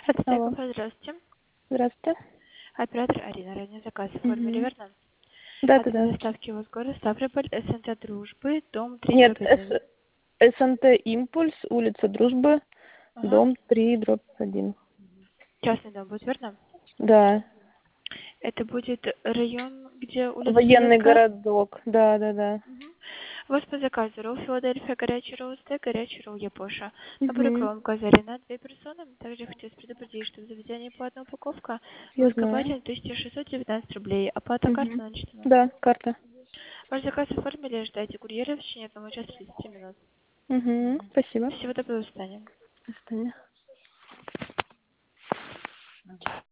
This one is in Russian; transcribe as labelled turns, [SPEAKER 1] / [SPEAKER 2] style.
[SPEAKER 1] Это
[SPEAKER 2] Алло.
[SPEAKER 1] Тайкова, здравствуйте.
[SPEAKER 2] Здравствуйте.
[SPEAKER 1] Оператор Арина, ранее заказ оформили,
[SPEAKER 2] Угу.
[SPEAKER 1] верно?
[SPEAKER 2] Да, да,
[SPEAKER 1] Это для
[SPEAKER 2] да.
[SPEAKER 1] доставки в город Ставрополь, СНТ Дружбы, дом 3
[SPEAKER 2] Нет,
[SPEAKER 1] дробь 1.
[SPEAKER 2] СНТ Импульс, улица Дружбы,
[SPEAKER 1] Ага.
[SPEAKER 2] дом 3/1.
[SPEAKER 1] Частный дом будет, верно?
[SPEAKER 2] Да.
[SPEAKER 1] Это будет район, где улица
[SPEAKER 2] Военный
[SPEAKER 1] Советская.
[SPEAKER 2] городок. Да, да, да.
[SPEAKER 1] Мгм. У вас по заказу ролл Филадельфия, горячий ролл стейк, горячий ролл Япоша. Набор
[SPEAKER 2] Угу.
[SPEAKER 1] икром Казари на 2 персоны. Также хочу вас предупредить, что в заведении платная упаковка
[SPEAKER 2] Я
[SPEAKER 1] может
[SPEAKER 2] знаю.
[SPEAKER 1] оплачивать 1619 рублей. Оплата карты
[SPEAKER 2] Угу.
[SPEAKER 1] начата.
[SPEAKER 2] Да, карта.
[SPEAKER 1] Ваш заказ оформили, ждайте курьера в течение 1 часа 30 минут.
[SPEAKER 2] Угу. Спасибо.
[SPEAKER 1] Всего доброго, до свидания.
[SPEAKER 2] До свидания.